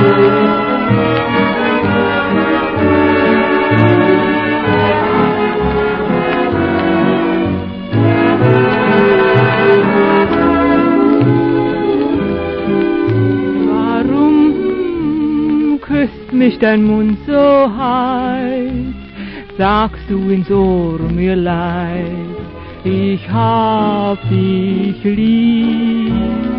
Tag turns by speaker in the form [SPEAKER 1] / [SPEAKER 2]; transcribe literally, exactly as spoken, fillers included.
[SPEAKER 1] Mich dein Mund so heiß, sagst du ins Ohr mir leid, ich hab dich lieb.